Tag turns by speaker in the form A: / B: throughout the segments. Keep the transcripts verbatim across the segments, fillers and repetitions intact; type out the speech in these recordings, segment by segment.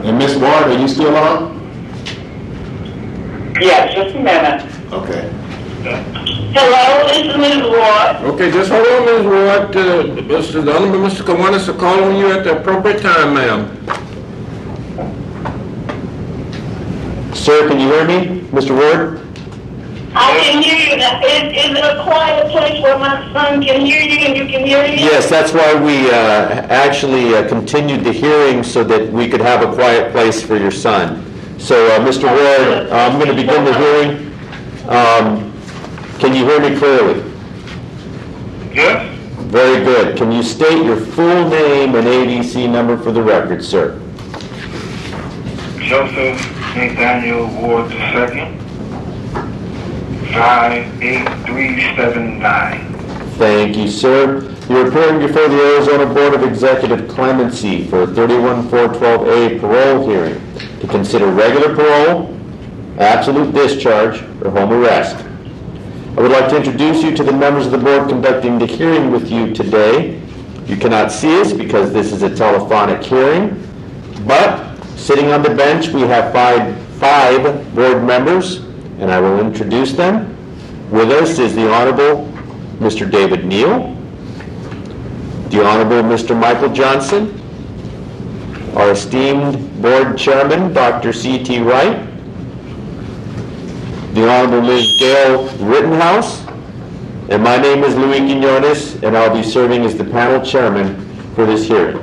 A: And Miss Ward, are you still on?
B: Yes, just a minute.
A: Okay.
B: Hello, this is Miz Ward.
C: Okay, just hold on, Miz Ward. Uh, Mister The Honorable Mister Kiwanis will call on you at the appropriate time, ma'am.
D: Sir, can you hear me, Mister Ward?
B: I can hear you. Is, is it a quiet place where my son can hear you and you can hear me?
D: Yes, that's why we uh, actually uh, continued the hearing so that we could have a quiet place for your son. So, uh, Mister Ward, uh, I'm going to begin the hearing. Um, can you hear me clearly?
E: Yes.
D: Very good. Can you state your full name and A D C number for the record, sir?
E: Joseph Nathaniel Ward the second. five eight three seven nine.
D: Thank you, sir. You're appearing before the Arizona Board of Executive Clemency for a thirty-one four twelve A parole hearing to consider regular parole, absolute discharge, or home arrest. I would like to introduce you to the members of the board conducting the hearing with you today. You cannot see us because this is a telephonic hearing, but sitting on the bench we have five, five board members, and I will introduce them. With us is the Honorable Mister David Neal, the Honorable Mister Michael Johnson, our esteemed board chairman, Doctor C T Wright, the Honorable Miz Gail Rittenhouse, and my name is Luis Quinones, and I'll be serving as the panel chairman for this hearing.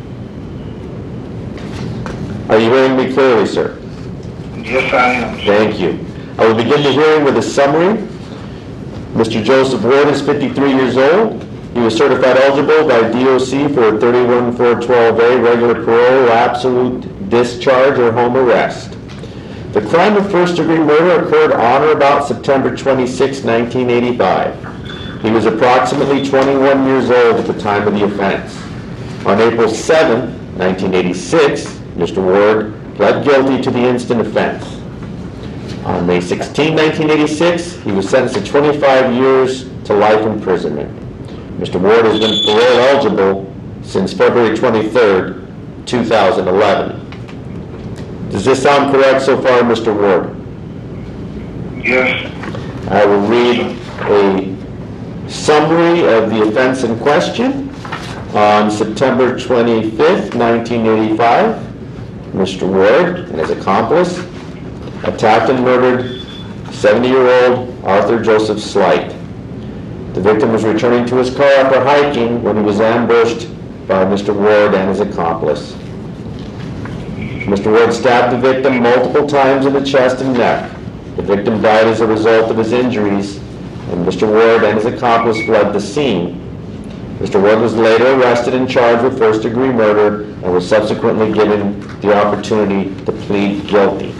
D: Are you hearing me clearly, sir?
E: Yes, I am.
D: Thank you. I will begin the hearing with a summary. Mister Joseph Ward is fifty-three years old. He was certified eligible by D O C for thirty-one four twelve A, regular parole, absolute discharge, or home arrest. The crime of first-degree murder occurred on or about September twenty-sixth, nineteen eighty-five. He was approximately twenty-one years old at the time of the offense. On April seventh, nineteen eighty-six, Mister Ward pled guilty to the instant offense. On May sixteenth, nineteen eighty-six, he was sentenced to twenty-five years to life imprisonment. Mister Ward has been parole eligible since February twenty-third, two thousand eleven. Does this sound correct so far, Mister Ward?
E: Yes.
D: I will read a summary of the offense in question. On September twenty-fifth, nineteen eighty-five, Mister Ward and his accomplice attacked and murdered seventy-year-old Arthur Joseph Slight. The victim was returning to his car after hiking when he was ambushed by Mister Ward and his accomplice. Mister Ward stabbed the victim multiple times in the chest and neck. The victim died as a result of his injuries, and Mister Ward and his accomplice fled the scene. Mister Ward was later arrested and charged with first-degree murder and was subsequently given the opportunity to plead guilty.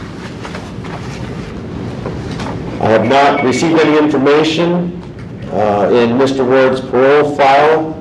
D: I have not received any information uh, in Mister Ward's parole file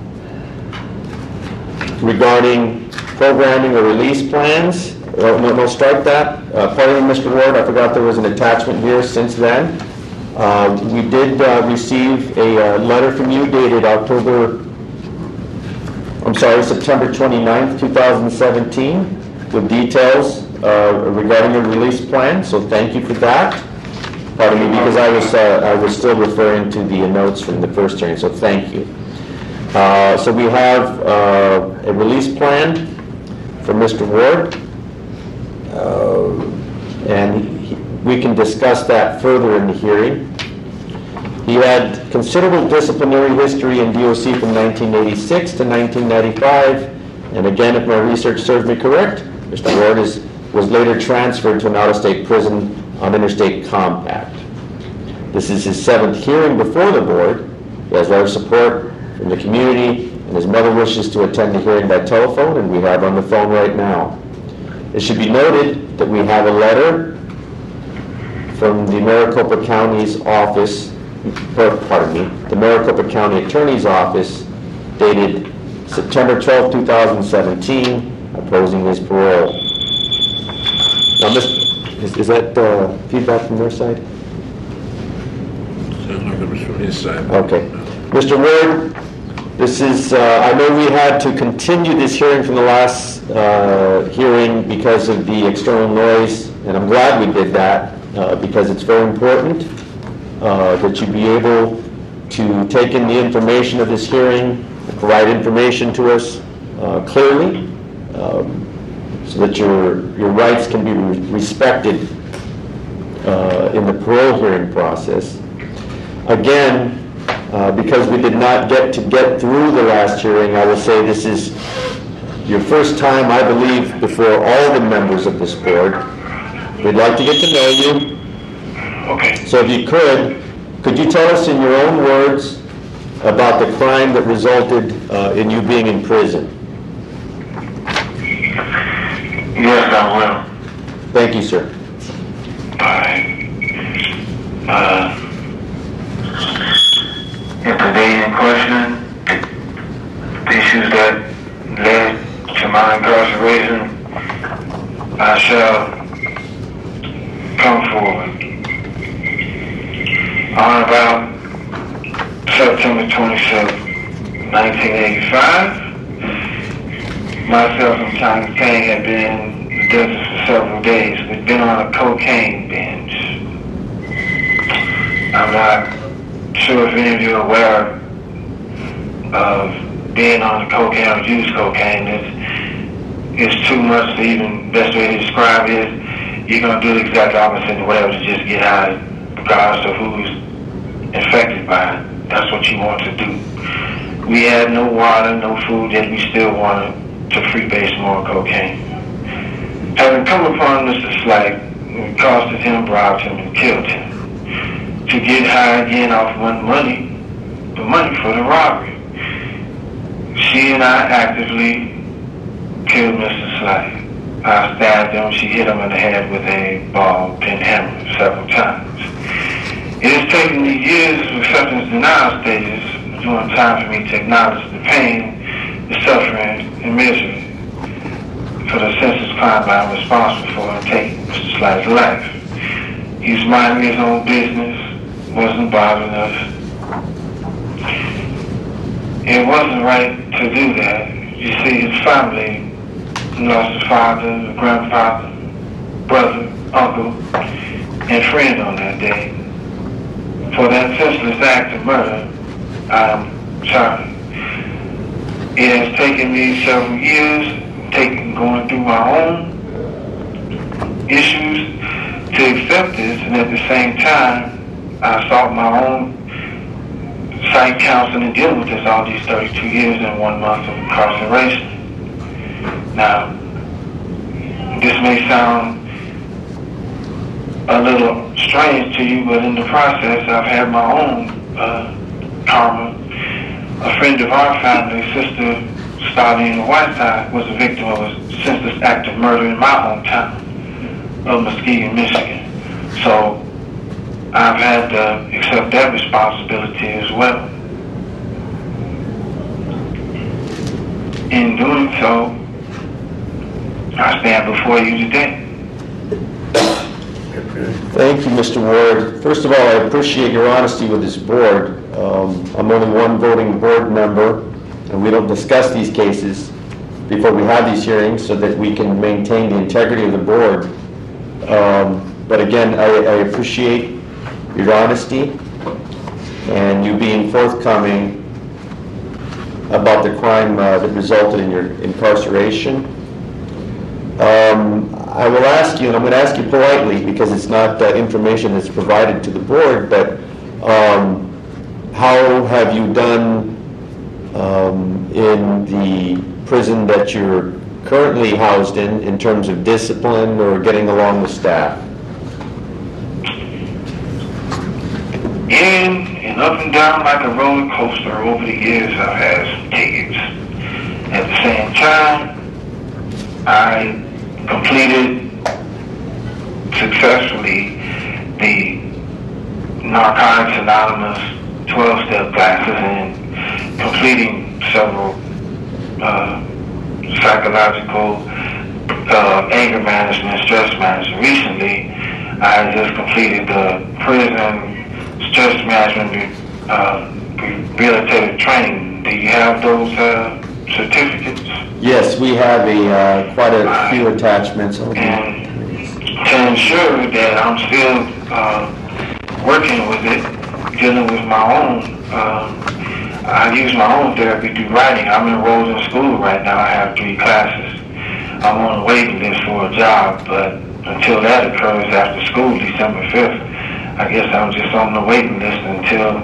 D: regarding programming or release plans. Uh, no, no, strike that. Uh, pardon me, Mister Ward, I forgot there was an attachment here since then. Uh, we did uh, receive a uh, letter from you dated October, I'm sorry, September twenty-ninth, two thousand seventeen, with details uh, regarding a release plan, so thank you for that. Pardon me, because I was, uh, I was still referring to the notes from the first hearing, so thank you. Uh, so we have uh, a release plan for Mister Ward. Uh, and he, we can discuss that further in the hearing. He had considerable disciplinary history in D O C from nineteen eighty-six to nineteen ninety-five, and again, if my research serves me correct, Mister Ward is, was later transferred to an out-of-state prison on interstate compact. This is his seventh hearing before the board. He has a lot of support from the community, and his mother wishes to attend the hearing by telephone, and we have on the phone right now. It should be noted that we have a letter from the Maricopa County's office, or, pardon me, the Maricopa County Attorney's Office, dated September twelfth, two thousand seventeen, opposing his parole. Now, Mister Is, is that uh, feedback from their side?
C: Sounds like it was from his side.
D: Okay. Mister Ward, this is, uh, I know we had to continue this hearing from the last this uh, hearing because of the external noise, and I'm glad we did that uh, because it's very important uh, that you be able to take in the information of this hearing, provide information to us uh, clearly, um, so that your your rights can be re respected uh, in the parole hearing process. Again, uh, because we did not get to get through the last hearing, I will say this is your first time, I believe, before all the members of this board. We'd like to get to know you.
E: Okay.
D: So if you could, could you tell us in your own words about the crime that resulted uh, in you being in prison?
E: Yes, I will.
D: Thank you, sir.
E: Alright. Uh, in the day in question, the issues that led to my incarceration, I shall come forward. On about September twenty-seventh, nineteen eighty-five, myself and Thomas Kane had been in the desert for several days. We'd been on a cocaine binge. I'm not sure if any of you are aware of being on the cocaine or use cocaine. It's, it's too much to even, best way to describe it is you're going to do the exact opposite of whatever to just get high, regardless of who's infected by it. That's what you want to do. We had no water, no food, yet we still wanted to freebase more cocaine. Having come upon Mister Slack, we accosted him, robbed him, and killed him. To get high again off one money, the money for the robbery. She and I actively killed Mister Slack. I stabbed him, she hit him in the head with a ball pin hammer several times. It has taken me years of acceptance denial stages during time for me to acknowledge the pain, the suffering, and misery for the senseless crime I'm responsible for in taking Mister Slack's life. He was minding his own business, wasn't bothering us. It wasn't right to do that. You see, his family lost a father, a grandfather, brother, uncle, and friend on that day. For that senseless act of murder, I'm sorry. It has taken me several years, taking, going through my own issues to accept this, and at the same time, I sought my own psych counseling and deal with this all these thirty-two years and one month of incarceration. Now, this may sound a little strange to you, but in the process, I've had my own uh, karma. A friend of our family, Sister Starlene Whiteside, was a victim of a senseless act of murder in my hometown of Muskegon, Michigan. So I've had to accept that responsibility as well. In doing so, I stand before you today.
D: Thank you, Mister Ward. First of all, I appreciate your honesty with this board. Um, I'm only one voting board member, and we don't discuss these cases before we have these hearings so that we can maintain the integrity of the board. Um, but again, I, I appreciate your honesty and you being forthcoming about the crime uh, that resulted in your incarceration. Um, I will ask you, and I'm going to ask you politely because it's not uh, information that's provided to the board, but um, how have you done um, in the prison that you're currently housed in, in terms of discipline or getting along with staff?
E: In and up and down like a roller coaster over the years, I've had some tickets. At the same time, I completed successfully the Narcotics Anonymous twelve-step classes and completing several uh, psychological uh, anger management, stress management. Recently, I just completed the prison stress management uh, rehabilitative training. Do you have those uh, certificates.
D: Yes, we have a, uh, quite a few attachments. Oh,
E: And to ensure that I'm still uh, working with it, dealing with my own, um, I use my own therapy through writing. I'm enrolled in school right now. I have three classes. I'm on the waiting list for a job, but until that occurs after school, December fifth, I guess I'm just on the waiting list until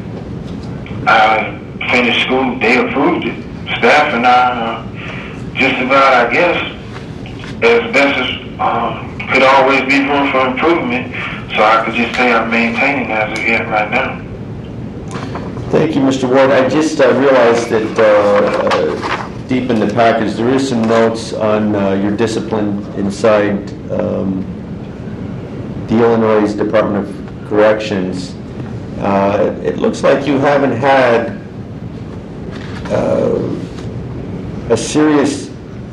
E: I finish school. They approved it. Staff and I are just about, I guess, as best as um, could always be room for improvement, so I could just say I'm maintaining as of yet right now.
D: thank you, Mister Ward. I just uh, realized that uh, uh, deep in the package, there is some notes on uh, your discipline inside um, the Illinois Department of Corrections. Uh, it looks like you haven't had uh, a serious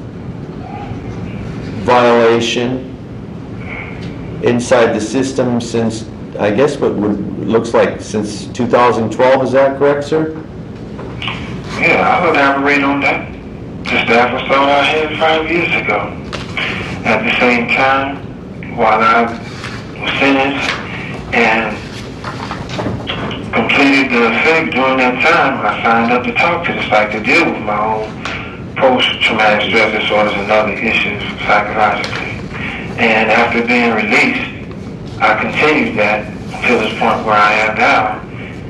D: violation inside the system since, I guess, what would looks like since two thousand twelve. Is that correct, sir?
E: Yeah, I'll elaborate on that. The staff assault I had five years ago. At the same time, while I was sentenced and completed the effect during that time, I signed up to talk to the psych to deal with my own post-traumatic stress disorders and other issues psychologically. And after being released, I continued that to this point where I am now,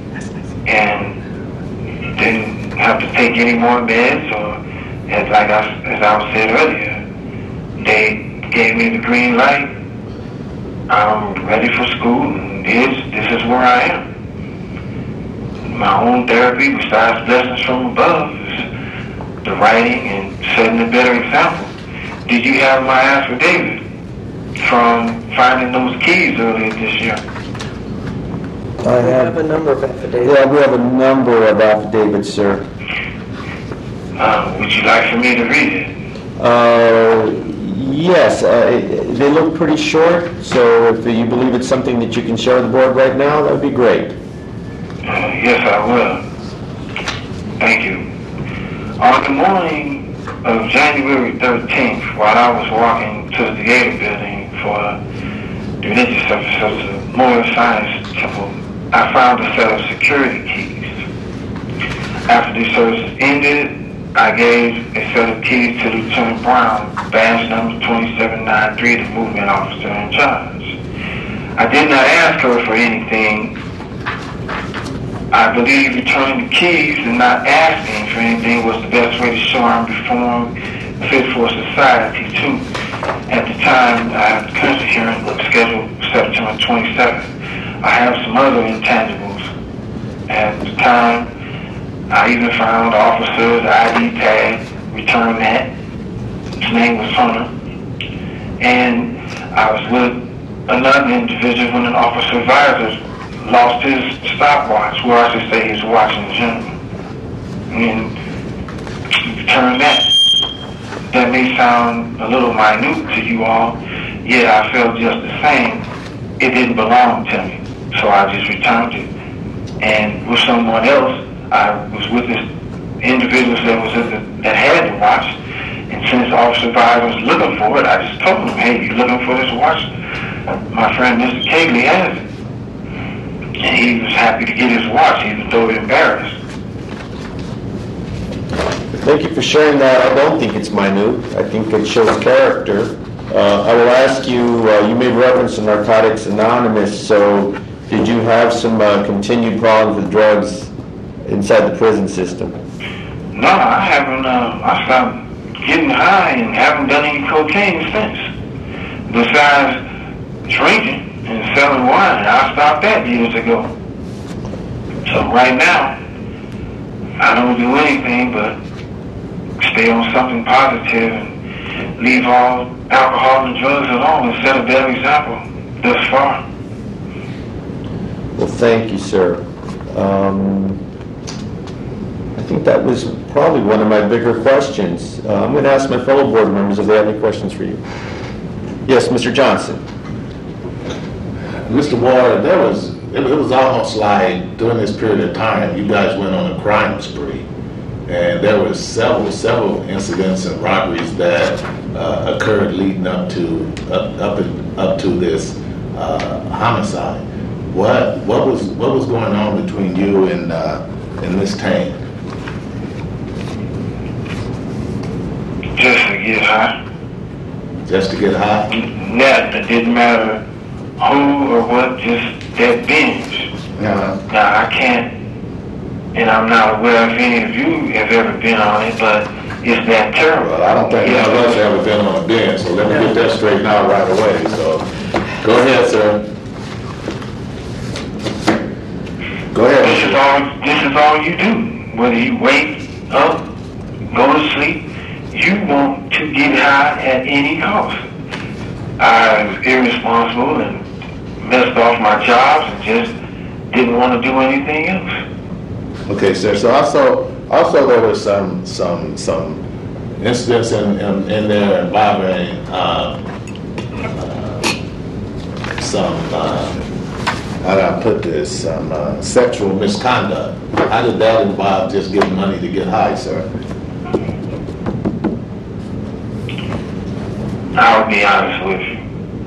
E: and didn't have to take any more meds, or as like I, as I was said earlier, they gave me the green light. I'm ready for school, and this this is where I am. My own therapy, besides blessings from above, is the writing and setting a better example. Did you have my affidavit from finding those keys earlier this year?
D: I
F: We have a number of affidavits.
D: Yeah, we have a number of affidavits, sir.
E: Uh, would you like for me to read it?
D: Uh, yes, uh, they look pretty short, so if you believe it's something that you can share with the board right now, that would be great.
E: Uh, yes, I will. Thank you. On the morning of January thirteenth, while I was walking to the theater building for the religious service of the Moore Science Temple, I found a set of security keys. After the service ended, I gave a set of keys to Lieutenant Brown, badge number twenty-seven ninety-three, the movement officer in charge. I did not ask her for anything. I believe returning the keys and not asking for anything was the best way to show I'm reformed, fit for society too. At the time, I have the country hearing scheduled September twenty-seventh. I have some other intangibles. At the time, I even found the officer's I D tag, returned that. His name was Hunter. And I was with another individual when an officer advisor lost his stopwatch, well, I should say his watch in general. And returned that. That may sound a little minute to you all, yet I felt just the same. It didn't belong to me, so I just returned it. And with someone else, I was with this individual that was at the, that had the watch, and since Officer Advisor was looking for it, I just told him, hey, you looking for this watch? My friend Mister Cagley has it. And he was happy to get his watch, even though embarrassed.
D: Thank you for sharing that. I don't think it's minute. I think it shows character. Uh, I will ask you, uh, you made reference to Narcotics Anonymous, so did you have some uh, continued problems with drugs inside the prison system?
E: No, I haven't, uh, I stopped getting high and haven't done any cocaine since. Besides drinking and selling wine, I stopped that years ago. So right now, I don't do anything but stay on something positive and leave all alcohol and drugs alone and set a better example thus far.
D: Well, thank you, sir. Um, I think that was probably one of my bigger questions. Uh, I'm going to ask my fellow board members if they have any questions for you. Yes, Mister Johnson.
A: Mister Ward, there was, it was almost like during this period of time, you guys went on a crime spree. and there were several, several incidents and robberies that uh, occurred leading up to up up, in, up to this uh, homicide. What what was what was going on between you and uh, and Miss Tang?
E: Just to get high.
A: Just to get high?
E: That it didn't matter who or what, just that binge.
A: Uh-huh.
E: Now I can't, and I'm not aware if any of you have ever been on it, but it's that terrible.
A: Well, I don't think none of us have ever been on a binge, so let me get that straightened out right away. So, go ahead, sir. Go ahead.
E: This is all. This is all you do. Whether you wake up, go to sleep, you want to get high at any cost. I was irresponsible and messed off my jobs and just didn't want to do anything else.
A: Okay, sir. So also, also there was some some some incidents in in, in there involving uh, uh, some. Uh, how do I put this? Some uh, sexual misconduct. How did that involve just getting money to get high, sir?
E: I'll be honest with you.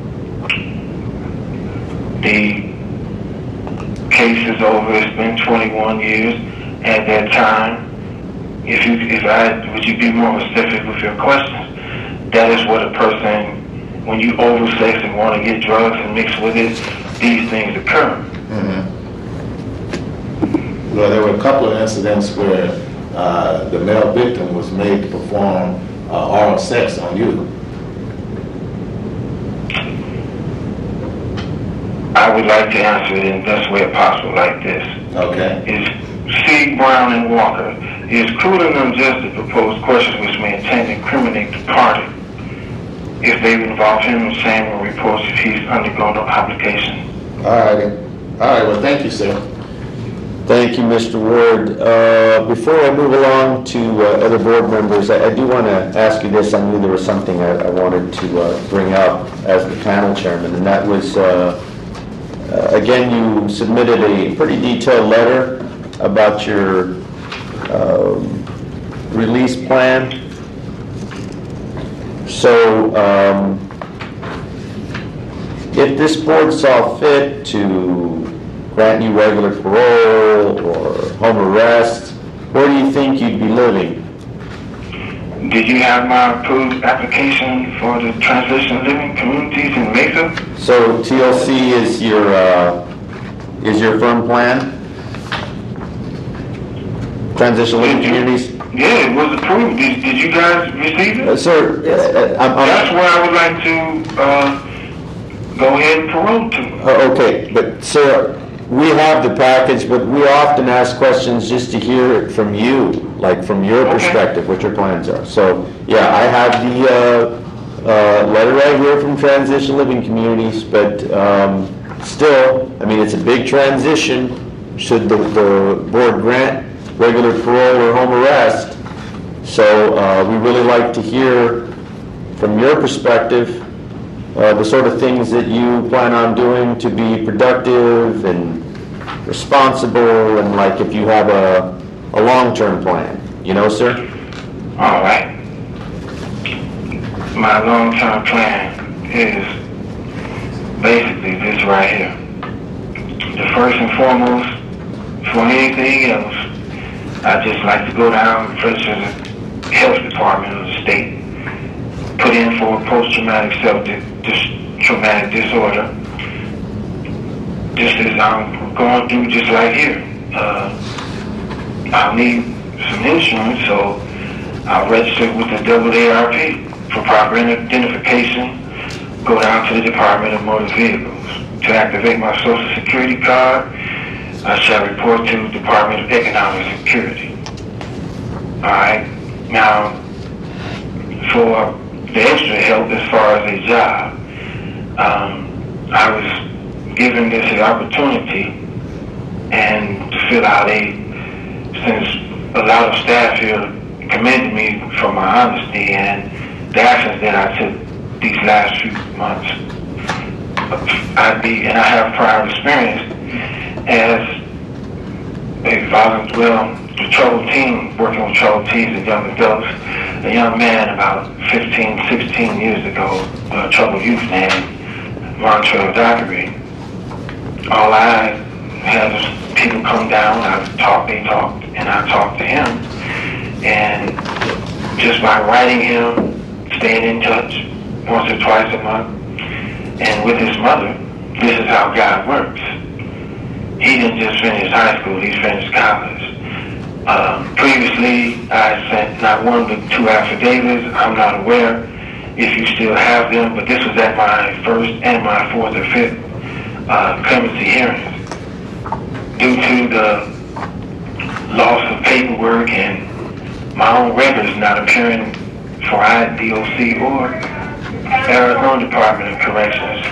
E: The case is over. It's been twenty-one years. At that time, if you, if I, would you be more specific with your questions? That is what a person, when you oversex and want to get drugs and mix with it, these things occur.
A: Mm-hmm. Well, there were a couple of incidents where uh, the male victim was made to perform uh, oral sex on you.
E: I would like to answer it in the best way possible like this.
A: Okay.
E: Is C. Brown and Walker. It is cruel and unjust to propose questions which may intend to incriminate the party if they involve him in saying or reports if he's undergone no obligation.
A: All right. All right. Well, thank you, sir.
D: Thank you, Mister Ward. Uh, before I move along to uh, other board members, I, I do want to ask you this. I knew there was something I, I wanted to uh, bring up as the panel chairman, and that was, uh, uh, again, you submitted a pretty detailed letter about your um, release plan. So, um, if this board saw fit to grant you regular parole or home arrest, where do you think you'd be living?
E: Did you have my approved application for the transition living communities in Mesa?
D: So T L C is your uh, is your firm plan? Transition living
E: Did you-
D: communities?
E: Yeah, it was approved. Did, did you guys receive it?
D: Uh, sir, uh, I'm, I'm,
E: That's where I would like to uh, go ahead and parole to.
D: Uh, okay, but sir, we have the package, but we often ask questions just to hear it from you, like from your
E: Okay.
D: perspective, what your plans are. So, yeah, I have the uh, uh, letter right here from Transition Living Communities, but um, still, I mean, it's a big transition. Should the, the board grant regular parole or home arrest? So uh, we really like to hear from your perspective Uh, the sort of things that you plan on doing to be productive and responsible, and like if you have a, a long-term plan, you know, sir?
E: All right. My long-term plan is basically this right here. The first and foremost, for anything else, I just like to go down first to the health department of the state, put in for a post-traumatic self-traumatic disorder, just as I'm going through just like here. Uh, I'll need some insurance, so I'll register with the double A R P for proper identification, go down to the Department of Motor Vehicles. To activate my Social Security card, I shall report to the Department of Economic Security. Alright, now, for the extra help as far as a job, um, I was given this opportunity and to fill out a, since a lot of staff here commended me for my honesty and the actions that I took these last few months. I'd be, and I have prior experience as a violent, well, the troubled teen, working with troubled teens and young adults. A young man about fifteen, sixteen years ago, a troubled youth named Montrell Dockery. All I had was people come down, I talked, they talked, and I talked to him. And just by writing him, staying in touch once or twice a month, and with his mother, this is how God works. He didn't just finish high school, he finished college. Um, previously, I sent not one but two affidavits. I'm not aware if you still have them, but this was at my first and my fourth or fifth uh, clemency hearings. Due to the loss of paperwork and my own records not appearing for I D O C or Arizona Department of Corrections,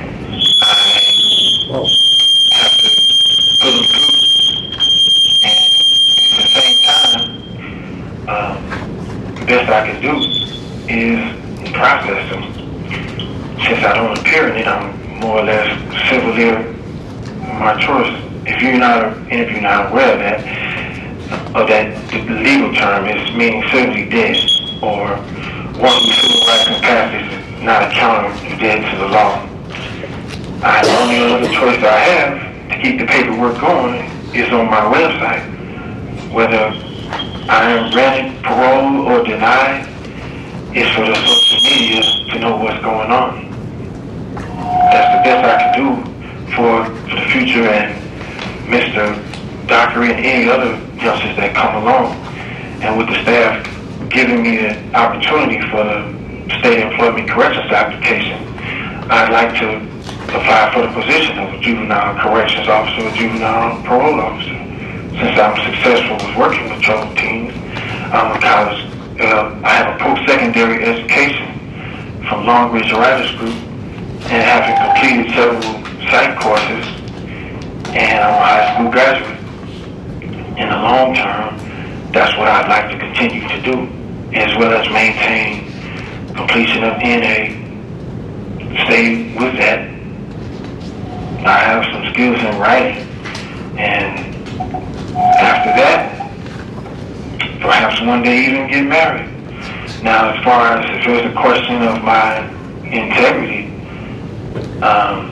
E: I
F: Well,
E: have to put them through. And at the same time, um, the best I can do is process them. Since I don't appear in it, I'm more or less civilly my choice. If you're not, and if you're not aware of that, of that, the legal term is meaning civilly dead, or one whose civil rights and capacity is not accountable dead to the law. I, the only other choice I have to keep the paperwork going is on my website. Whether I am granted parole or denied, it's for the social media to know what's going on. That's the best I can do for, for the future, and Mister Dockery and any other youngsters that come along. And with the staff giving me the opportunity for the State Employment Corrections application, I'd like to apply for the position of a juvenile corrections officer or juvenile parole officer. Since I'm successful with working with troubled teens, I'm a college, uh, I have a post-secondary education from Long Ridge Writers Group, and having completed several psych courses, and I'm a high school graduate. In the long term, that's what I'd like to continue to do, as well as maintain completion of N A, stay with that. I have some skills in writing, and after that, perhaps one day even get married. Now, as far as if there's a question of my integrity, um,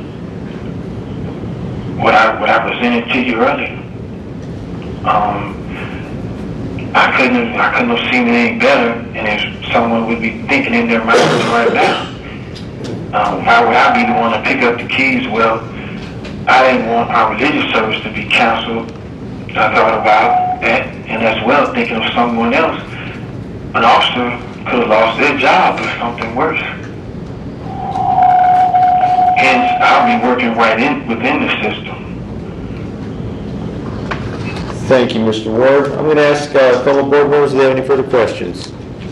E: what I what I presented to you earlier, um, I couldn't have, I couldn't have seen it any better, and if someone would be thinking in their mind right now, um, why would I be the one to pick up the keys? Well, I didn't want our religious service to be canceled. I thought about that, and as well thinking of someone else. An officer could have lost their job or something worse. Hence, I'll be working right in within the system.
D: Thank you, Mister Ward. I'm going to ask uh, fellow board members if they have any further questions.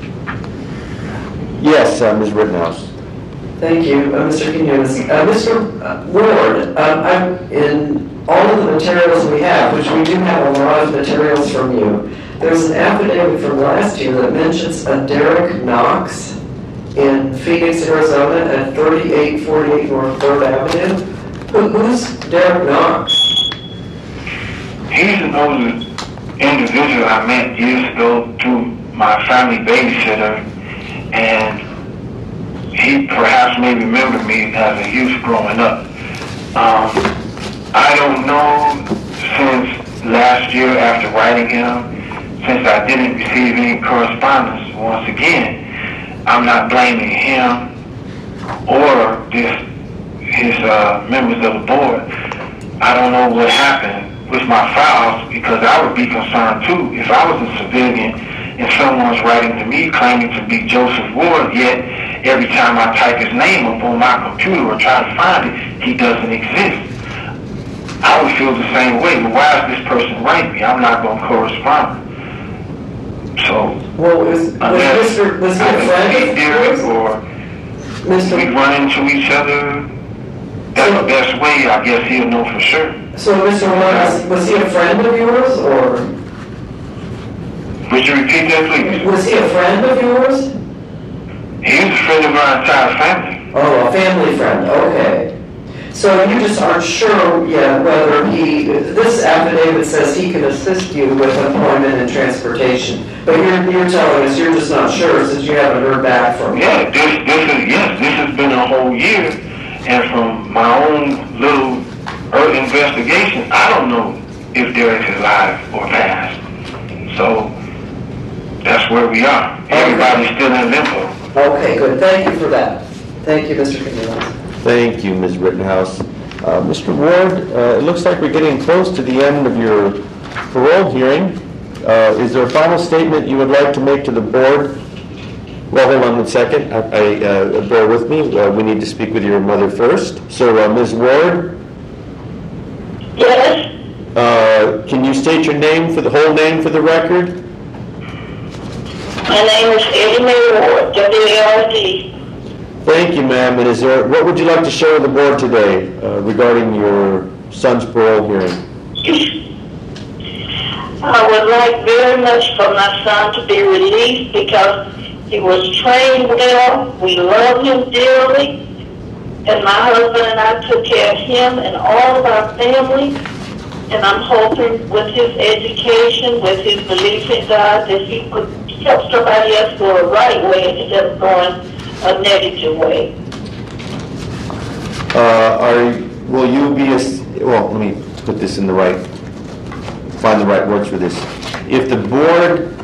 D: Yes, uh, Miz Rittenhouse.
F: thank you, uh, Mister Quinones. Uh, Mister Ward, um, I'm in all of the materials we have, which we do have a lot of materials from you. There's an affidavit from last year that mentions a Derek Knox in Phoenix, Arizona at thirty-eight forty-eight North third Avenue. Who, who's Derek Knox?
E: He's an older individual I met years ago through my family babysitter, and he perhaps may remember me as a youth growing up. Um, I don't know since last year after writing him, since I didn't receive any correspondence. Once again, I'm not blaming him or this, his uh, members of the board. I don't know what happened with my files, because I would be concerned too if I was a civilian and someone's writing to me claiming to be Joseph Ward, yet every time I type his name up on my computer or try to find it, he doesn't exist. I would feel the same way. But why is this person writing me? I'm not going to correspond. So,
F: Well, was, was,
E: unless
F: Mister, was he
E: I
F: a
E: can
F: friend
E: meet
F: of
E: Derek
F: yours?
E: or
F: Mister
E: we run into each other, that's the best way. I guess he'll know for sure.
F: So, Mister Ward, was, was he a friend of yours, or
E: Would you repeat that, please?
F: was he a friend of yours?
E: He was a friend of our entire family.
F: Oh, a family friend, okay. So you just aren't sure yet whether he, this affidavit says he can assist you with employment and transportation. But you're, you're telling us you're just not sure since you haven't heard back from him.
E: Yeah, this, this is, yes, this has been a whole year, and from my own little early investigation, I don't know if Derek is alive or passed. So, that's where we are. Everybody's still in limbo.
F: Okay, good. Thank you for that. Thank you, Mister Quinones.
D: Thank you, Miz Rittenhouse. Uh, Mister Ward, uh, it looks like we're getting close to the end of your parole hearing. Uh, is there a final statement you would like to make to the board? Well, hold on one second. I, I, uh, bear with me. Uh, we need to speak with your mother first. So, uh, Miz Ward?
B: Yes?
D: Uh, can you state your name, for the whole name for the record?
B: My name is Eddie Mae Ward, W A R D.
D: Thank you, ma'am. And is there, what would you like to share with the board today uh, regarding your son's parole hearing?
B: I would like very much for my son to be released because he was trained well. We love him dearly. And my husband and I took care of him and all of our family. And I'm hoping with his education, with his belief in God, that he could help somebody else go a right way instead of going a negative way.
D: Uh, are, will you be, a, well, let me put this in the right, find the right words for this. If the board,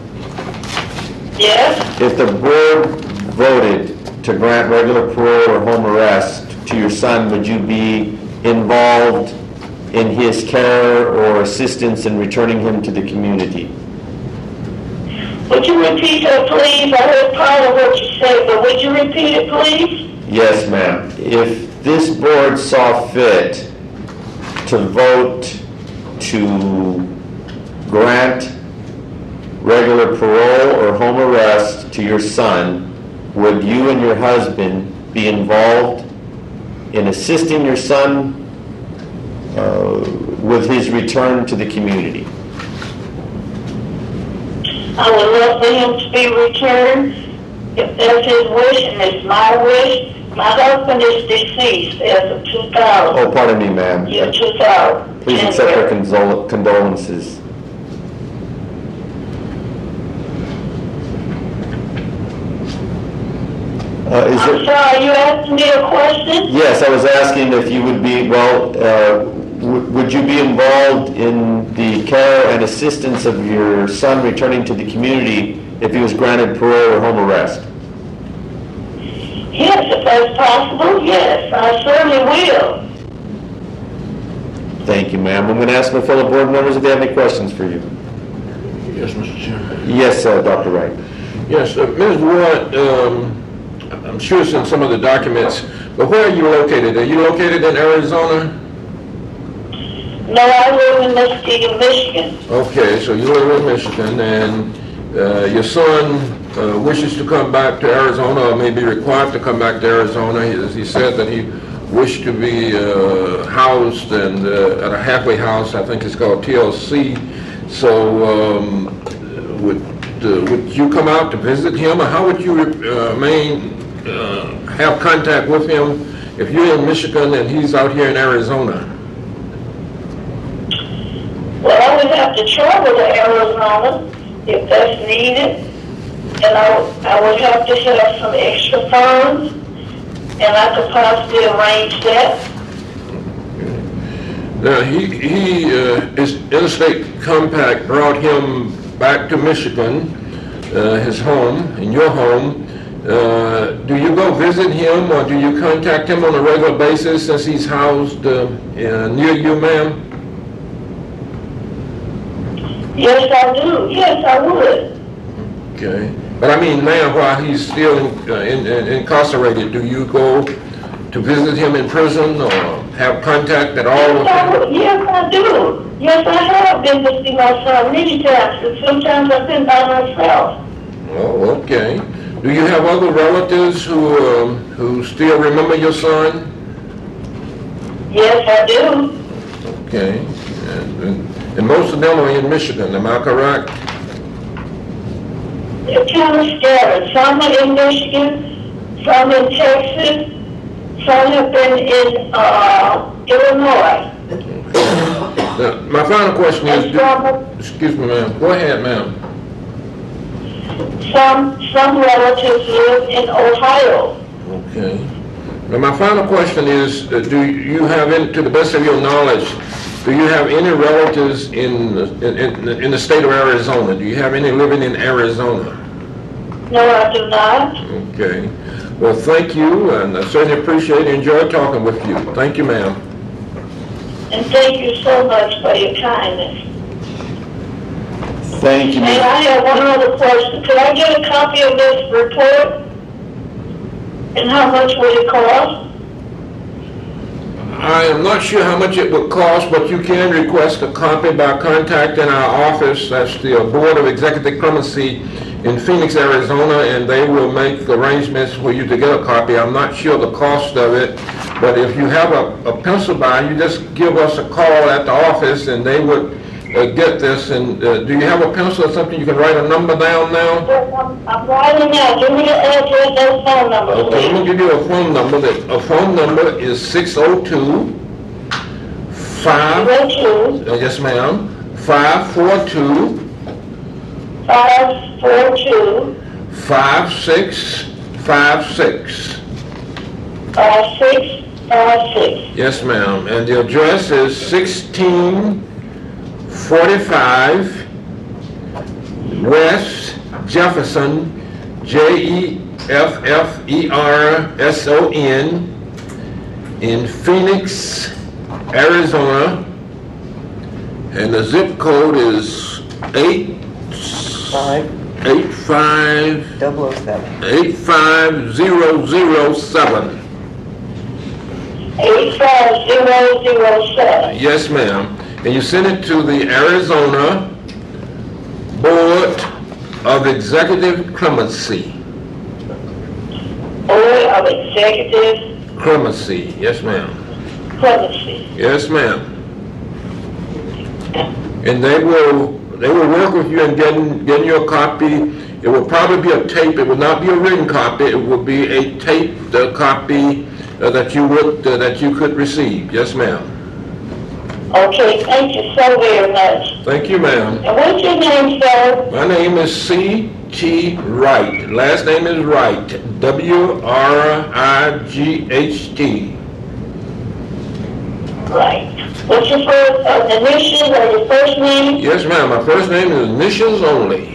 B: Yes?
D: if the board voted to grant regular parole or home arrest to your son, would you be involved in his care or assistance in returning him to the community?
B: Would you repeat that, please? I heard part of what you said, but would you repeat it, please?
D: Yes, ma'am. If this board saw fit to vote to grant regular parole or home arrest to your son, would you and your husband be involved in assisting your son uh, with his return to the community?
B: I would love for him to be returned. If that's his wish and it's my wish, my husband is deceased as of two thousand.
D: Oh, pardon me, ma'am.
B: Year two thousand.
D: Please accept our condol- condolences. Uh, is
B: I'm
D: there,
B: sorry, you asked me a question?
D: yes, I was asking if you would be, well, uh, w- would you be involved in the care and assistance of your son returning to the community if he was granted parole or home arrest?
B: Yes, if that's possible, yes, I certainly will.
D: Thank you, ma'am. I'm going to ask my fellow board members if they have any questions for you.
C: Yes, Mister Chairman.
D: Yes, uh, Doctor Wright.
C: Yes, uh, Miz Ward, um, I'm sure it's in some of the documents, but where are you located? Are you located in Arizona?
B: No, I live in Muskegon, Michigan.
C: Okay, so you live in Michigan, and uh, your son uh, wishes to come back to Arizona, or may be required to come back to Arizona. He, he said that he wished to be uh, housed and uh, at a halfway house, I think it's called T L C. So um, would, uh, would you come out to visit him, or how would you uh, main, uh, have contact with him if you're in Michigan and he's out here in Arizona?
B: Well, I would have to travel to Arizona if that's needed, and I, would- I would have to have some extra funds, and I could possibly arrange that.
C: Now, he, he, uh, his interstate compact brought him back to Michigan, uh, his home, and your home. Uh, do you go visit him, or do you contact him on a regular basis since he's housed uh, uh, near you, ma'am?
B: Yes, I do. Yes, I would.
C: Okay. But I mean, now, while he's still in, uh, in, in, incarcerated, do you go to visit him in prison or have contact at all with
B: Yes, I
C: him?
B: would. Yes, I do. Yes, I have been to see my son many times, and sometimes I've been by myself.
C: Oh, okay. Do you have other relatives who um, who still remember your son?
B: Yes, I do.
C: Okay. And, and, and most of them are in Michigan, am I correct?
B: They're kind of scattered. Some are in Michigan, some in Texas, Some have been in uh, Illinois.
C: Now, my final question is,
B: And
C: do-
B: some,
C: excuse me, ma'am, go ahead, ma'am.
B: some, some relatives live in Ohio.
C: Okay. Now, my final question is, uh, do you have, any, to the best of your knowledge, do you have any relatives in, in, in, in the state of Arizona? Do you have any living in Arizona?
B: No, I do not.
C: Okay. Well, thank you, and I certainly appreciate and enjoy talking with you. Thank you, ma'am.
B: And thank you so much for your kindness.
D: Thank you.
B: And I have one other question. Could I get a copy of this report? And how much would it cost?
C: I am not sure how much it would cost, but you can request a copy by contacting our office. That's the Board of Executive Clemency in Phoenix, Arizona, and they will make arrangements for you to get a copy. I'm not sure the cost of it, but if you have a, a pencil by, you just give us a call at the office and they would uh, get this. And uh, do you have a pencil or something? You can write a number down now?
B: Yes, I'm, I'm writing now. Give me your address and phone number,
C: Okay,
B: please.
C: I'm gonna give you a phone number. That a phone number is six oh two, five,
B: Zero two,
C: uh, yes ma'am, five four two,
B: five four two,
C: five six five six.
B: five six five six.
C: Yes, ma'am. And the address is sixteen forty-five West Jefferson, J E F F E R S O N, in Phoenix, Arizona. And the zip code is eight
F: Five,
C: eight five
F: double oh seven.
C: eight five zero zero seven.
B: Eight five zero zero seven.
C: Yes, ma'am. And you send it to the Arizona Board of Executive Clemency.
B: Board of Executive
C: Clemency. Yes, ma'am.
B: Clemency.
C: Yes, ma'am. And they will they will work with you in getting getting you a copy. It will probably be a tape. It will not be a written copy. It will be a taped uh, copy uh, that you would uh, that you could receive. Yes, ma'am.
B: Okay, thank you so very much.
C: Thank you, ma'am.
B: And what's your name, sir?
C: My name is C T Wright. Last name is Wright. W R I G H T.
B: Right. What's your first uh, initials or your first name?
C: Yes, ma'am. My first name is initials only.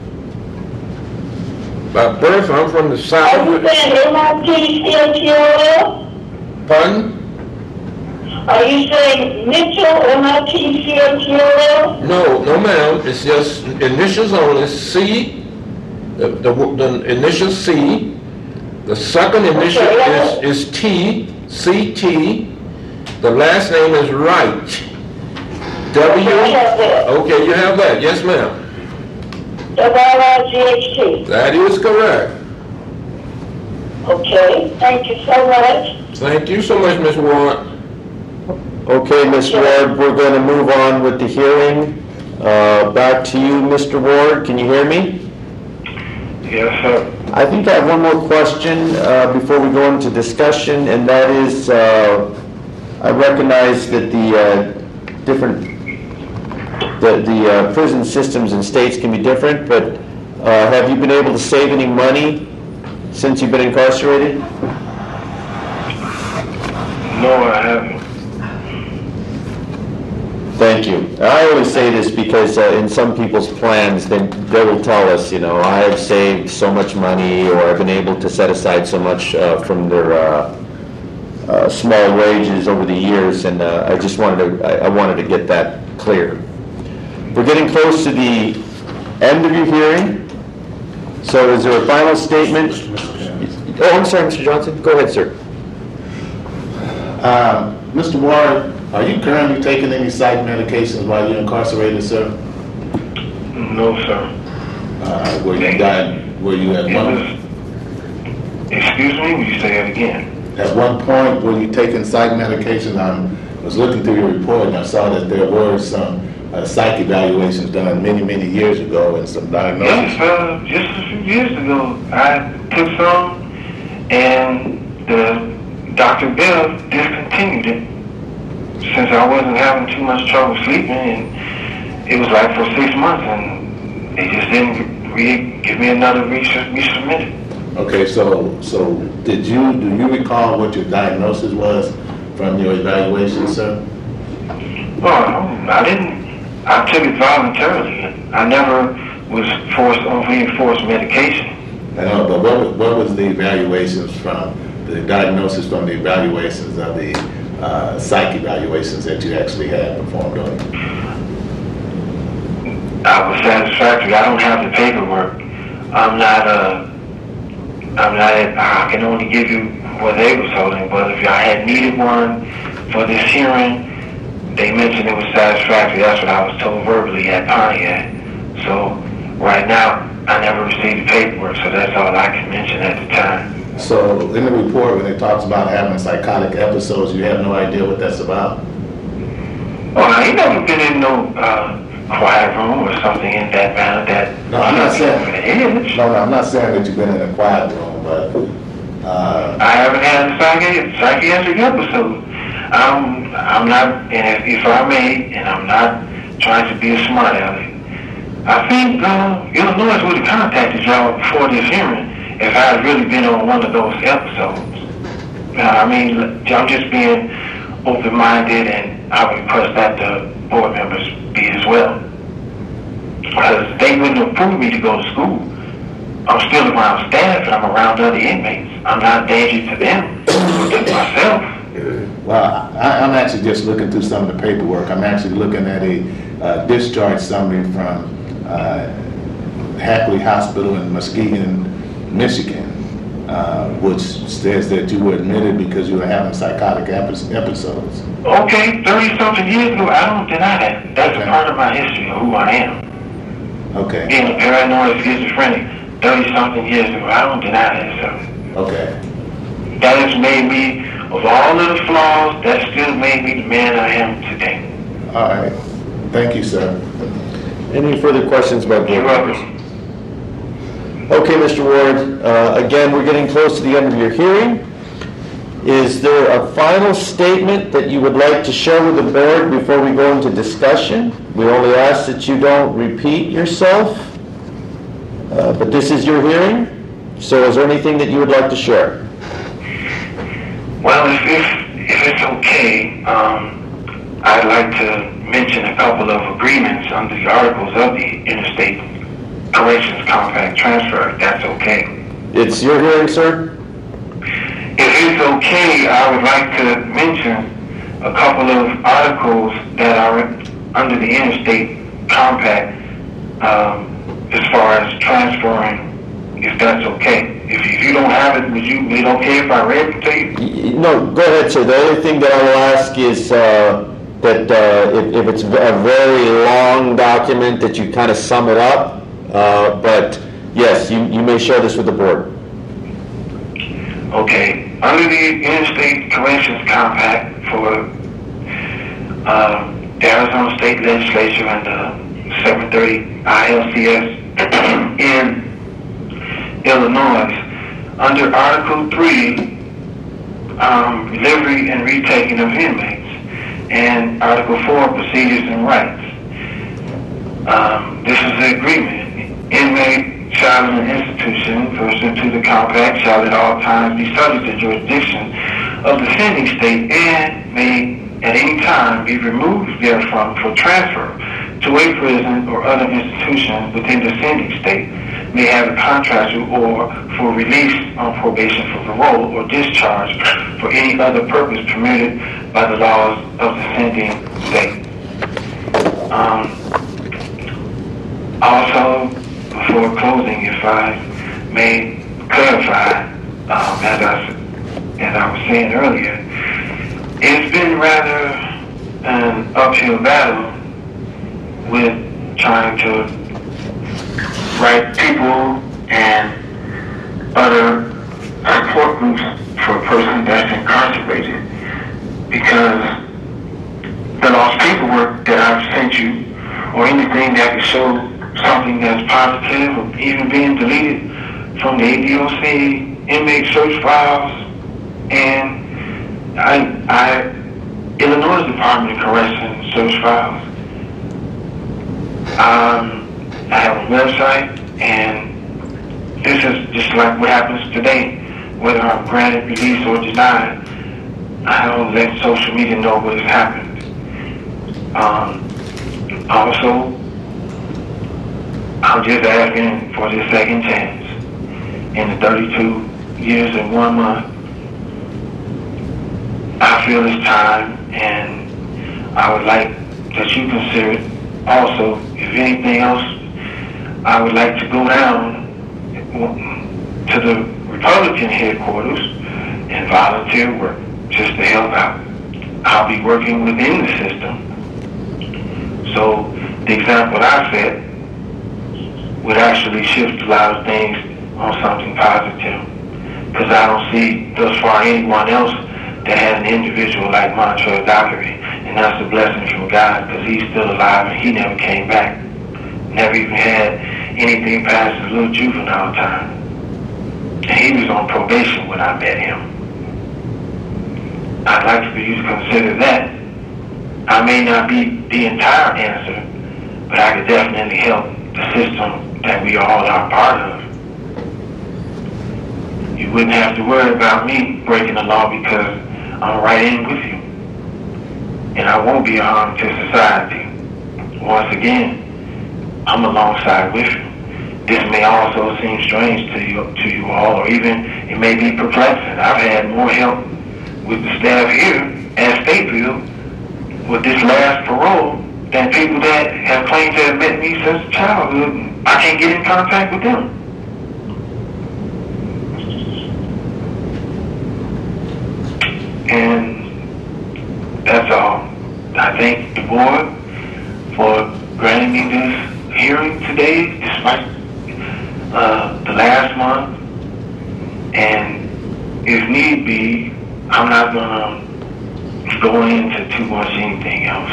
C: By birth, I'm from the
B: Are
C: south.
B: you saying M I T C H E O L?
C: Pardon?
B: Are you saying Mitchell, M I T C H E O L?
C: No, no, ma'am. It's just initials only. C, the, the, the initial C. The second initial
B: Okay.
C: is, is T, C T. The last name is Wright. W.
B: Okay, I have that.
C: Okay, you have that. Yes, ma'am.
B: W R I G H T.
C: That is correct.
B: Okay, thank you so much.
C: Thank you so much, Miz Ward.
D: Okay, Miz Ward, we're going to move on with the hearing. Uh, Back to you, Mister Ward. Can you hear me?
E: Yes, sir.
D: I think I have one more question uh, before we go into discussion, and that is, uh, I recognize that the uh, different, the, the uh, prison systems and states can be different, but uh, have you been able to save any money since you've been incarcerated?
E: No, I haven't.
D: Thank you. I always say this because uh, in some people's plans, they, they will tell us, you know, I have saved so much money, or I've been able to set aside so much uh, from their uh, uh, small wages over the years, and uh, I just wanted to, I, I wanted to get that clear. We're getting close to the end of your hearing, so is there a final statement? Oh, I'm sorry, Mister Johnson. Go ahead, sir.
A: Uh, Mister Ward, are you currently taking any psych medications while you're incarcerated, sir?
E: No, sir.
A: Uh, were you done, were you at
E: It
A: one,
E: was, excuse me, will you say that again?
A: at one point, were you taking psych medications? I was looking through your report and I saw that there were some uh, psych evaluations done many, many years ago and some diagnoses.
E: Yes, uh, just a few years ago, I took some, and the Doctor Bell discontinued it since I wasn't having too much trouble sleeping, and it was like for six months, and they just didn't re- give me another res- resubmitted.
A: Okay, so so did you do you recall what your diagnosis was from your evaluation, sir?
E: Well, I didn't. I took it voluntarily. I never was forced on reinforced medication.
A: I know, but what was, what was the evaluations from the diagnosis from the evaluations of the uh, psych evaluations that you actually had performed on you?
E: I was satisfactory. I don't have the paperwork. I'm not. Uh, I'm not. I can only give you what they were holding. But if I had needed one for this hearing, they mentioned it was satisfactory. That's what I was told verbally at Pontiac. So right now, I never received the paperwork, so that's all I can mention at the time.
A: So in the report, when it talks about having psychotic episodes, you have no idea what that's about?
E: Oh, I ain't never been in no uh, quiet room or something in that manner. That
A: No, I'm not saying.
E: over the edge.
A: No, no, I'm not saying that you've been in a quiet room, but uh,
E: I haven't had a psychi- psychiatric episode. I'm, I'm not, and if, if I may, and I'm not trying to be a smart aleck, I think uh, Illinois would have contacted y'all before this hearing if I had really been on one of those episodes. Uh, I mean, I'm just being open-minded, and I would request that the board members be as well. Because they wouldn't approve me to go to school. I'm still around staff, and I'm around other inmates. I'm not a danger to them or to myself.
A: well, I, I'm actually just looking through some of the paperwork. I'm actually looking at a uh, discharge summary from uh, Hackley Hospital in Muskegon, Michigan, uh, which says that you were admitted because you were having psychotic epi- episodes.
E: Okay, thirty-something years ago, I don't deny that. That's a part of my history of who I am.
A: Okay.
E: Being a paranoid schizophrenic, thirty-something years ago, I don't deny that, so.
A: Okay.
E: That has made me, of all of the flaws, that still made me the man I am today.
A: All right. Thank you, sir.
D: Any further questions about board
E: You're
D: members?
E: welcome.
D: Okay, Mister Ward, uh, again, we're getting close to the end of your hearing. Is there a final statement that you would like to share with the board before we go into discussion? We only ask that you don't repeat yourself, uh, but this is your hearing. So is there anything that you would like to share?
E: Well, if, if, if it's okay, um, I'd like to mention a couple of agreements under the articles of the Interstate Corrections Compact Transfer, if that's okay.
D: It's your hearing, sir.
E: If it's okay, I would like to mention a couple of articles that are under the Interstate Compact um, as far as transferring, if that's okay. If you, if you don't have it, would you, is it okay if I read it to you?
D: Y- No, go ahead, sir. The only thing that I will ask is uh, that uh, if, if it's a very long document, that you kind of sum it up. Uh, but yes, you, you may share this with the board.
E: Okay. Under the Interstate Corrections Compact for um, the Arizona State Legislature and the seven thirty I L C S in Illinois, under Article three, um, delivery and retaking of inmates, and Article four, procedures and rights. Um, this is the agreement. Inmate shall in an institution pursuant to the compact shall at all times be subject to jurisdiction of the sending state and may at any time be removed therefrom for transfer to a prison or other institution within the sending state, may have a contractual or for release on probation for parole or discharge for any other purpose permitted by the laws of the sending state. Um, also, before closing, if I may clarify, um, as, I, as I was saying earlier, it's been rather an uphill battle with trying to write people and other support groups for a person that's incarcerated, because the lost paperwork that I've sent you or anything that could show something that's positive or even being deleted from the A D O C inmate search files and I, I, Illinois Department of Corrections search files. Um, I have a website, and this is just like what happens today, whether I'm granted release or denied. I don't let social media know what has happened. Um, also, I'm just asking for this second chance. In the thirty-two years and one month, I feel it's time, and I would like that you consider it. Also, if anything else, I would like to go down to the Republican headquarters and volunteer work just to help out. I'll be working within the system. So the example I set would actually shift a lot of things on something positive, because I don't see thus far anyone else that had an individual like Montrell Dockery, and that's a blessing from God, because he's still alive and he never came back. Never even had anything past his little juvenile time. And he was on probation when I met him. I'd like for you to consider that. I may not be the entire answer, but I could definitely help the system that we all are part of. You wouldn't have to worry about me breaking the law, because I'm right in with you. And I won't be a harm to society. Once again, I'm alongside with you. This may also seem strange to you, to you all, or even it may be perplexing. I've had more help with the staff here at Stateville with this last parole than people that have claimed to have met me since childhood. I can't get in contact with them. And that's all. I thank the board for granting me this hearing today, despite uh, the last month. And if need be, I'm not gonna go into too much anything else.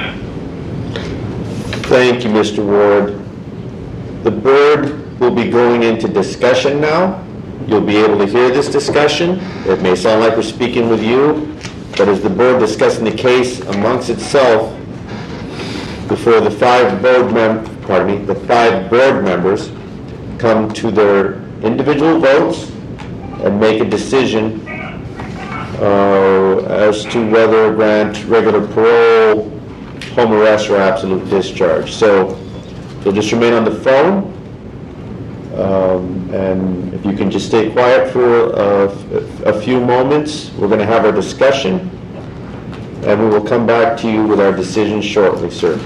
D: Thank you, Mister Ward. The board will be going into discussion now. You'll be able to hear this discussion. It may sound like we're speaking with you, but as the board discussing the case amongst itself before the five board mem- pardon me, the five board members come to their individual votes and make a decision uh, as to whether to grant regular parole, home arrest, or absolute discharge. So you'll just remain on the phone, um, and if you can just stay quiet for uh, a few moments, we're going to have our discussion, and we will come back to you with our decision shortly, sir.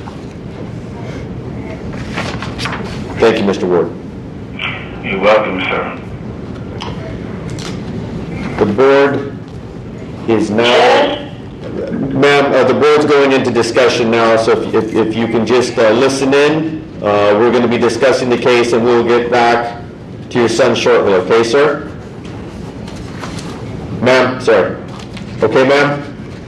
D: Thank you, Mister Ward.
E: You're welcome, sir.
D: The board is now... Ma'am, uh, the board's going into discussion now, so if, if, if you can just uh, listen in, uh, we're going to be discussing the case, and we'll get back to your son shortly, okay, sir? Ma'am, sorry. Okay, ma'am?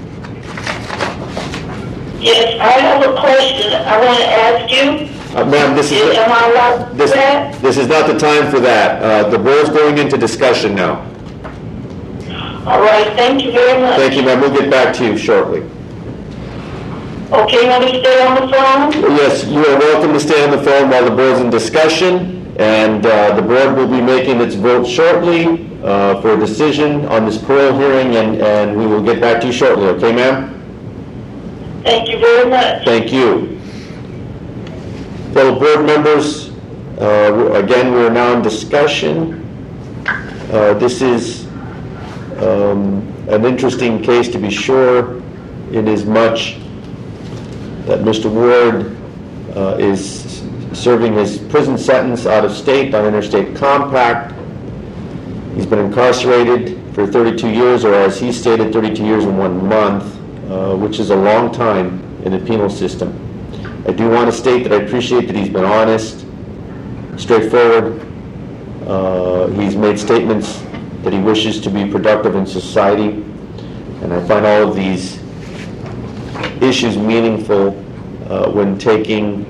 B: Yes, I have a question I want to ask you.
D: Uh, ma'am, this is...
B: Is- Am I allowed to do
D: This,
B: that?
D: this is not the time for that. Uh, the board's going into discussion now.
B: All right, thank you very much.
D: Thank you, ma'am. We'll get back to you shortly.
B: Okay, want me to stay on the phone?
D: Yes, you are welcome to stay on the phone while the board's in discussion, and uh, the board will be making its vote shortly uh, for a decision on this parole hearing, and, and we will get back to you shortly. Okay, ma'am?
B: Thank you very much.
D: Thank you. Fellow board members, uh, again, we're now in discussion. Uh, this is um, an interesting case, to be sure, in as much that Mister Ward uh, is serving his prison sentence out of state on interstate compact. He's been incarcerated for thirty-two years, or as he stated, thirty-two years and one month, uh, which is a long time in the penal system. I do want to state that I appreciate that he's been honest, straightforward. Uh, he's made statements that he wishes to be productive in society, and I find all of these issues meaningful uh, when taking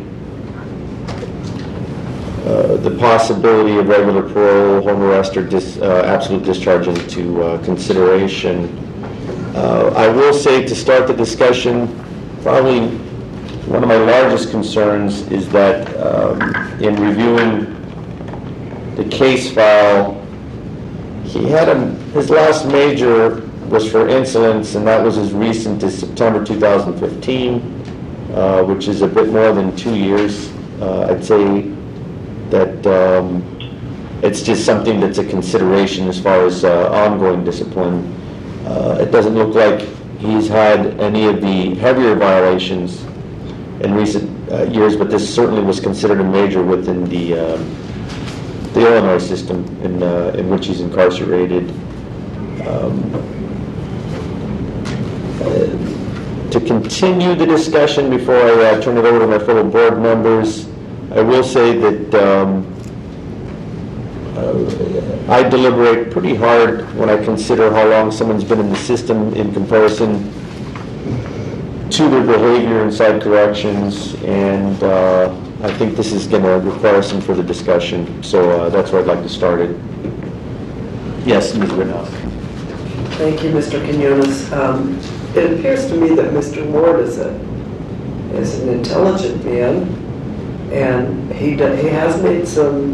D: uh, the possibility of regular parole, home arrest, or dis, uh, absolute discharge into uh, consideration. Uh, I will say, to start the discussion, probably one of my largest concerns is that um, in reviewing the case file, he had a, his last major was for insolence, and that was as recent as September two thousand fifteen, uh, which is a bit more than two years. Uh, I'd say that um, it's just something that's a consideration as far as uh, ongoing discipline. Uh, it doesn't look like he's had any of the heavier violations in recent uh, years, but this certainly was considered a major within the um, the Illinois system in uh, in which he's incarcerated. Um, uh, to continue the discussion before I uh, turn it over to my fellow board members, I will say that um, uh, I deliberate pretty hard when I consider how long someone's been in the system in comparison to their behavior inside corrections, and uh, I think this is going to require some further discussion, so uh, that's where I'd like to start it. Yes, Miz Rittenhouse.
F: Thank you, Mister Quinones. Um, it appears to me that Mister Ward is a is an intelligent man, and he do, he has made some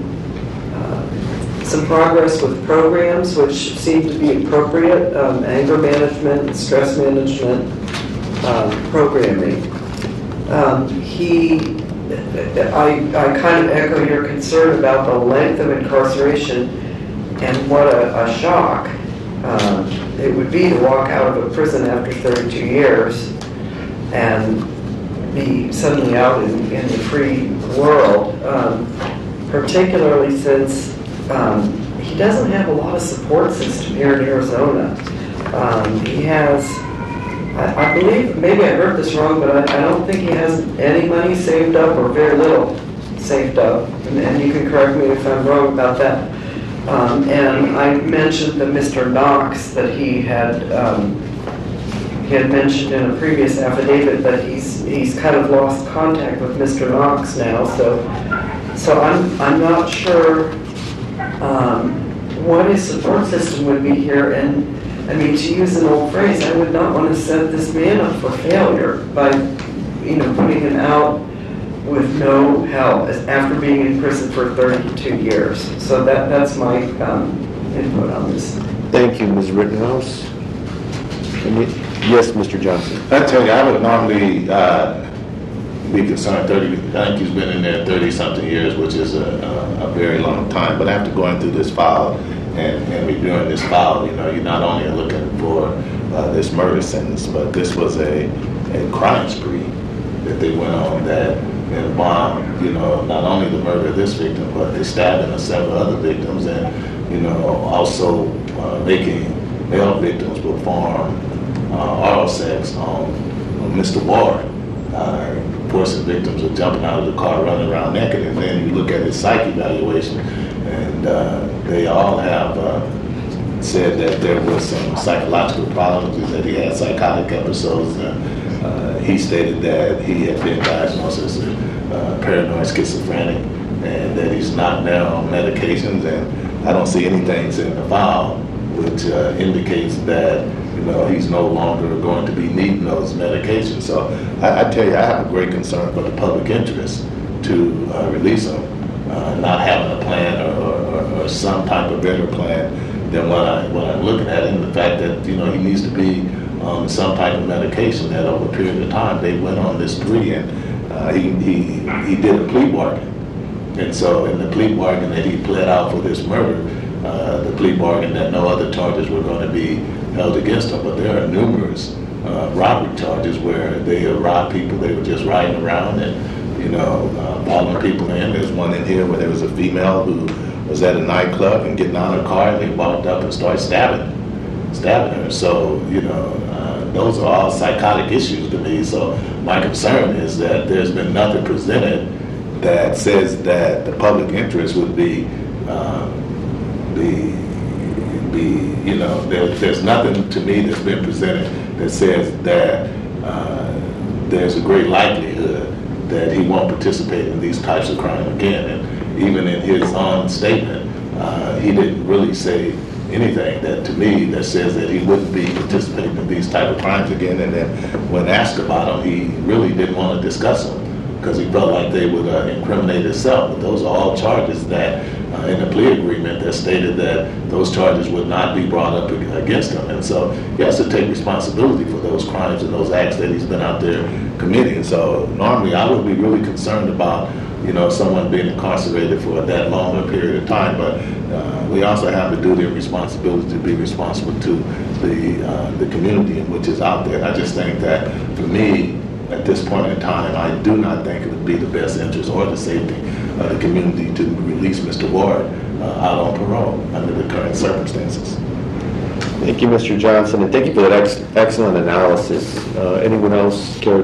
F: uh, some progress with programs which seem to be appropriate, um, anger management, stress management, um, programming. Um, he, I, I kind of echo your concern about the length of incarceration and what a, a shock um, it would be to walk out of a prison after thirty-two years and be suddenly out in, in the free world, um, particularly since um, he doesn't have a lot of support system here in Arizona. Um, he has, I, I believe, maybe I heard this wrong, but I, I don't think he has any money saved up, or very little saved up, and, and you can correct me if I'm wrong about that. Um, and I mentioned that Mister Knox, that he had um, he had mentioned in a previous affidavit that he's he's kind of lost contact with Mister Knox now. So so I'm I'm not sure um, what his support system would be here. And I mean, to use an old phrase, I would not want to set this man up for failure by you know putting him out with no help after being in prison for thirty-two years. So that that's my um, input on this.
D: Thank you, Miz Rittenhouse. Can you, yes, Mister Johnson.
A: I tell you, I would normally uh, be concerned. Thirty, I think he's been in there thirty-something years, which is a, a, a very long time. But after going through this file and, and reviewing this file, you know, you're not only looking for uh, this murder sentence, but this was a, a crime spree that they went on that involved, you know, not only the murder of this victim, but the stabbing of several other victims, and you know, also uh, making male victims perform uh, oral sex on, on Mister Ward, uh, forcing victims of jumping out of the car, running around naked. And then you look at his psych evaluation, and uh, they all have uh, said that there was some psychological problems, that he had psychotic episodes. Uh, uh, he stated that he had been diagnosed as a uh, paranoid schizophrenic, and that he's not now on medications. And I don't see anything in the file which uh, indicates that you know he's no longer going to be needing those medications. So I, I tell you, I have a great concern for the public interest to uh, release him, uh, not having a plan or, or, or some type of better plan than what I what I'm looking at, and the fact that you know he needs to be on some type of medication. That over a period of time they went on this spree, and uh, he he he did a plea bargain, and so in the plea bargain that he pled out for this murder. Uh, the plea bargain that no other charges were going to be held against him, but there are numerous uh, robbery charges where they have robbed people. They were just riding around and, you know, uh, following people in. There's one in here where there was a female who was at a nightclub and getting out of her car, and they walked up and started stabbing, stabbing her. So, you know, uh, those are all psychotic issues to me. So my concern is that there's been nothing presented that says that the public interest would be uh, Be, be, you know, there, there's nothing to me that's been presented that says that uh, there's a great likelihood that he won't participate in these types of crime again. And even in his own statement, uh, he didn't really say anything that, to me, that says that he wouldn't be participating in these type of crimes again. And then when asked about them, he really didn't want to discuss them because he felt like they would uh, incriminate himself. But those are all charges that, uh, in the plea agreement, that stated that those charges would not be brought up against him. And so he has to take responsibility for those crimes and those acts that he's been out there committing. So normally I would be really concerned about, you know, someone being incarcerated for that long a period of time, but uh, we also have the duty and responsibility to be responsible to the uh, the community which is out there. And I just think that, for me, at this point in time, I do not think it would be the best interest or the safety of the community to release Mister Ward uh, out on parole under the current circumstances.
D: Thank you, Mister Johnson, and thank you for that ex excellent analysis. Uh, anyone else care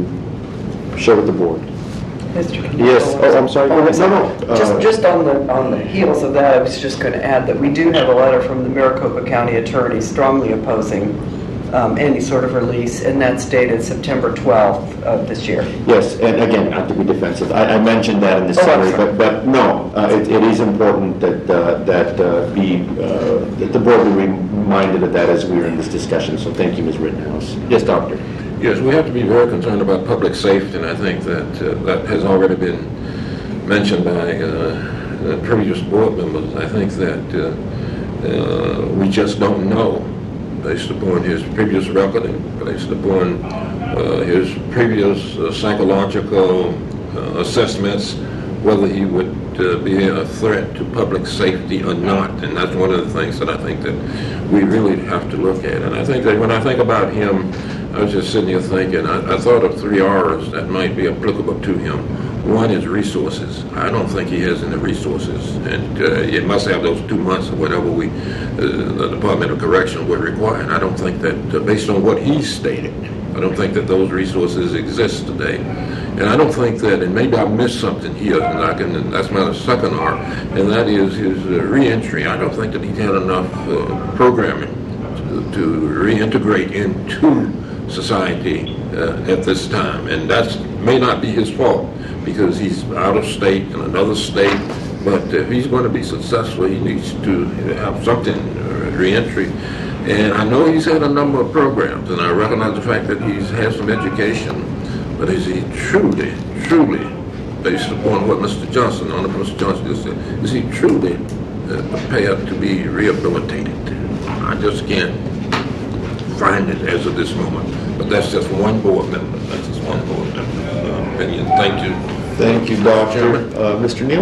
D: to share with the board?
F: Mister
D: Yes. Oh, I'm sorry.
F: Oh,
D: No, no. Uh,
F: Just, just on the, on the heels of that, I was just going to add that we do have a letter from the Maricopa County Attorney strongly opposing um, any sort of release, and that's dated September twelfth of this year.
D: Yes, and again, not to be defensive, I, I mentioned that in the
F: Oh,
D: summary,
F: sorry.
D: but, but no, uh, it, it is important that uh, that uh, be uh, that the board be reminded of that as we are in this discussion. So thank you, Miz Rittenhouse. Yes, Doctor.
C: Yes, we have to be very concerned about public safety, and I think that uh, that has already been mentioned by uh, the previous board members. I think that uh, uh, we just don't know, based upon his previous record and based upon uh, his previous uh, psychological uh, assessments, whether he would uh, be a threat to public safety or not. And that's one of the things that I think that we really have to look at. And I think that when I think about him, I was just sitting here thinking, I, I thought of three R's that might be applicable to him. One is resources. I don't think he has any resources, and uh, it must have those two months or whatever we, uh, the Department of Correction would require. And I don't think that, uh, based on what he stated, I don't think that those resources exist today. And I don't think that, and maybe I missed something here, and I can, and that's my second R, and that is his uh, reentry. I don't think that he had enough uh, programming to, to reintegrate into society uh, at this time, and that may not be his fault because he's out of state in another state. But if he's going to be successful, he needs to have something uh, reentry. And I know he's had a number of programs, and I recognize the fact that he's had some education. But is he truly, truly, based upon what Mister Johnson, Honorable Mister Johnson just said, is he truly uh, prepared to be rehabilitated? I just can't find it as of this moment. But that's just one board member. That's just one board member uh, opinion. Thank you.
D: Thank you, Doctor. Uh, Mister Neal?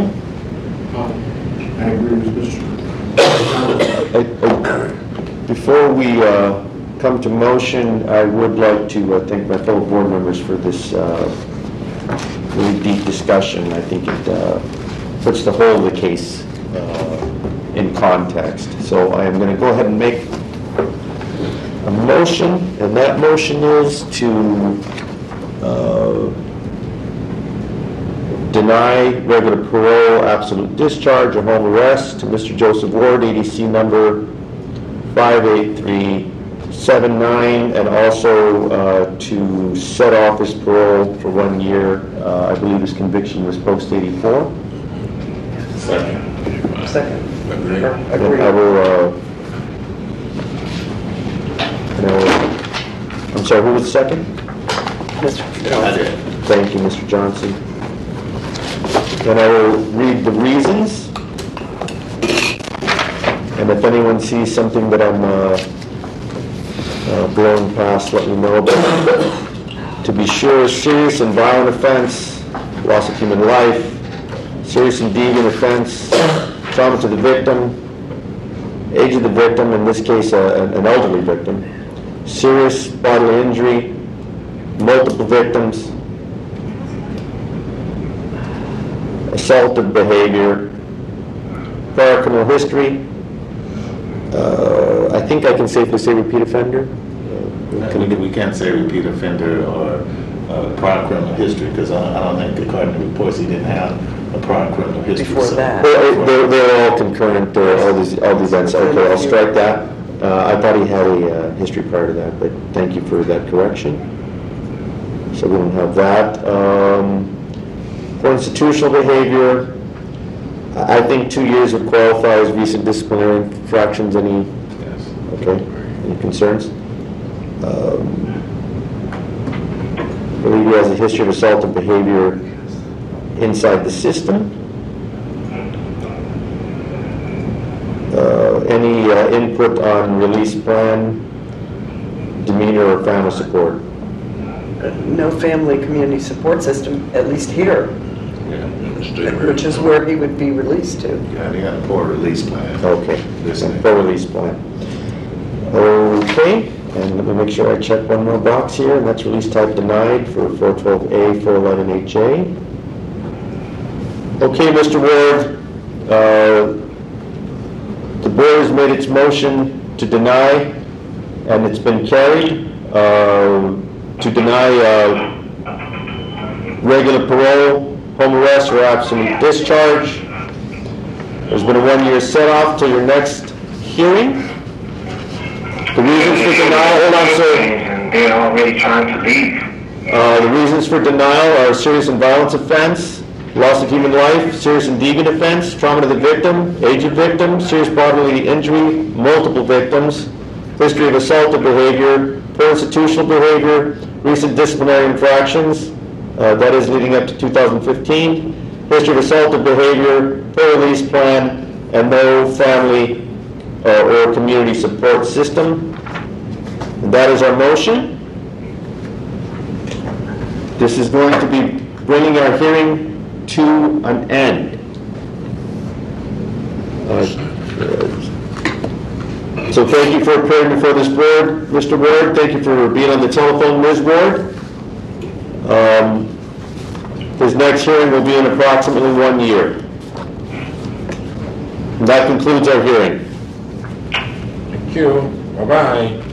G: I agree with Mister
D: I- I- Before we uh, come to motion, I would like to uh, thank my fellow board members for this uh, really deep discussion. I think it uh, puts the whole of the case uh, in context. So I am going to go ahead and make a motion, and that motion is to uh, deny regular parole, absolute discharge, or home arrest to Mister Joseph Ward, A D C number five eight three seven nine, and also uh, to set off his parole for one year. Uh, I believe his conviction was post eighty-four.
A: Second.
F: Second.
A: Agree.
F: Agree.
D: I will, uh, and I will- I'm sorry, who was the second?
F: Mister
A: I
F: Johnson.
A: did.
D: Thank you, Mister Johnson. And I will read the reasons. And if anyone sees something that I'm uh, uh, blowing past, let me know. But to be sure, serious and violent offense, loss of human life, serious and deviant offense, trauma to the victim, age of the victim, in this case uh, an elderly victim, serious bodily injury, multiple victims, assaultive behavior, prior criminal history. Uh, I think I can safely say repeat offender. Uh,
A: We, we can't say repeat offender or uh, prior criminal history because I, I don't think according to reports he didn't have a prior criminal history.
F: Before
A: so-
F: that.
D: Well, they're, they're all concurrent, uh, all these, all these events. Okay, I'll strike that. Uh, I thought he had a uh, history prior to that, but thank you for that correction. So we don't have that. Um, for institutional behavior, I I think two years would qualify as recent disciplinary infractions. Any,
A: Yes.
D: okay, any concerns? Um, I believe he has a history of assaultive behavior inside the system. Uh, Any uh, input on release plan, demeanor, or family support?
F: No family community support system, at least here, which is where he would be released to.
A: Yeah, they got a poor release plan.
D: Okay,
A: Listening.
D: full release plan. Okay, and let me make sure I check one more box here, and that's release type denied for four twelve A, four eleven H A. Okay, Mister Ward, uh, the board has made its motion to deny, and it's been carried, uh, to deny uh, regular parole, home arrest, or absolute discharge. There's been a one-year set-off till your next hearing. The reasons for denial, hold on, sir.
E: And they're already trying to leave.
D: Uh, the reasons for denial are serious and violence offense, loss of human life, serious and deviant offense, trauma to the victim, age of victim, serious bodily injury, multiple victims, history of assaultive behavior, poor institutional behavior, recent disciplinary infractions, uh, that is leading up to two thousand fifteen, history of assaultive behavior, poor release plan, and no family uh, or community support system. And that is our motion. This is going to be bringing our hearing to an end. Uh, So thank you for appearing before this board, Mister Ward. Thank you for being on the telephone, Miz Ward. Um, His next hearing will be in approximately one year. And that concludes our hearing.
C: Thank you. Bye-bye.